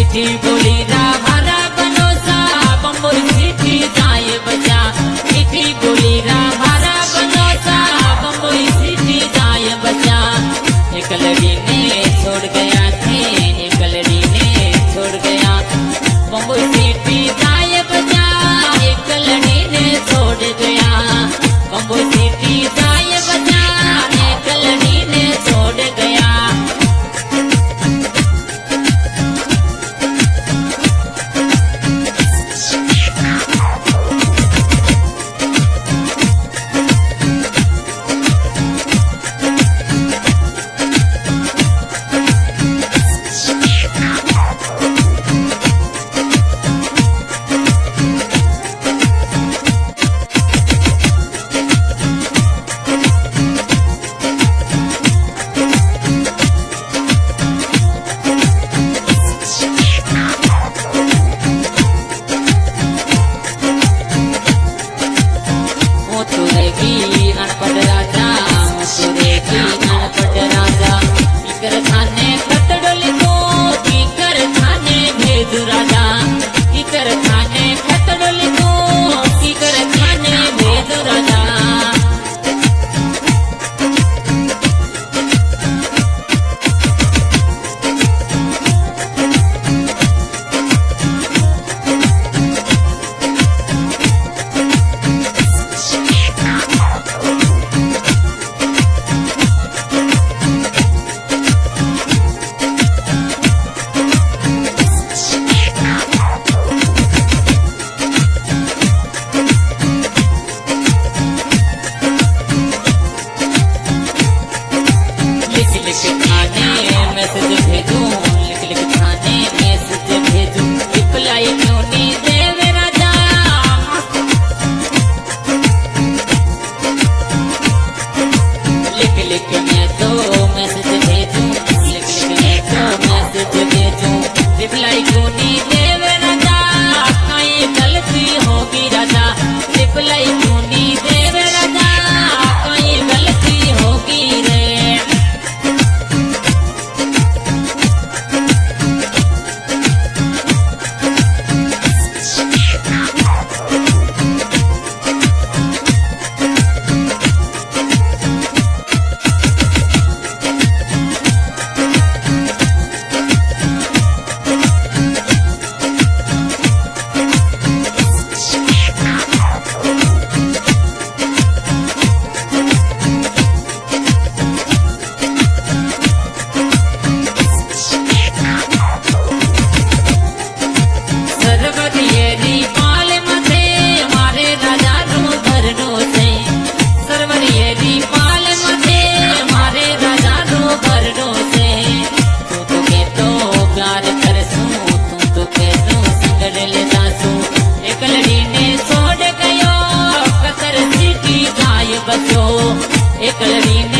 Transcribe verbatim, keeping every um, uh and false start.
मीठी बोली रा मारा बनोसा बम्बई सिटी जाए बचा। मीठी बोली रा मारा बनोसा बम्बई सिटी जाए बचा। एक लड़ी ने छोड़ गया थे, एक लड़ी ने छोड़ गया बम्बई सिटी जाए बचा। एक लड़ी ने छोड़ गया बम्बई सिटी जाए बचा। एक लड़ी ने छोड़ गया। अनपढ़ राजा मुसुरेगी अनपढ़ राजा कीकर खाने खतड़ोली को कीकर खाने भेजू राजा। कीकर खाने खतड़ोली को कीकर खाने भेजू राजा। मैसेज भेजूं लिख लिख खाने मैसेज भेजूं रिप्लाई क्यों नहीं देवे राजा। लिख लिख मैं तो मैसेज भेजूं लिख लिख मैं तो मैसेज भेजूं रिप्लाई क्यों नहीं देवे राजा। कहीं गलती होगी राजा रिप्लाई क्यों नहीं देवे राजा। कहीं गलती होगी रे। एक लड़ी ने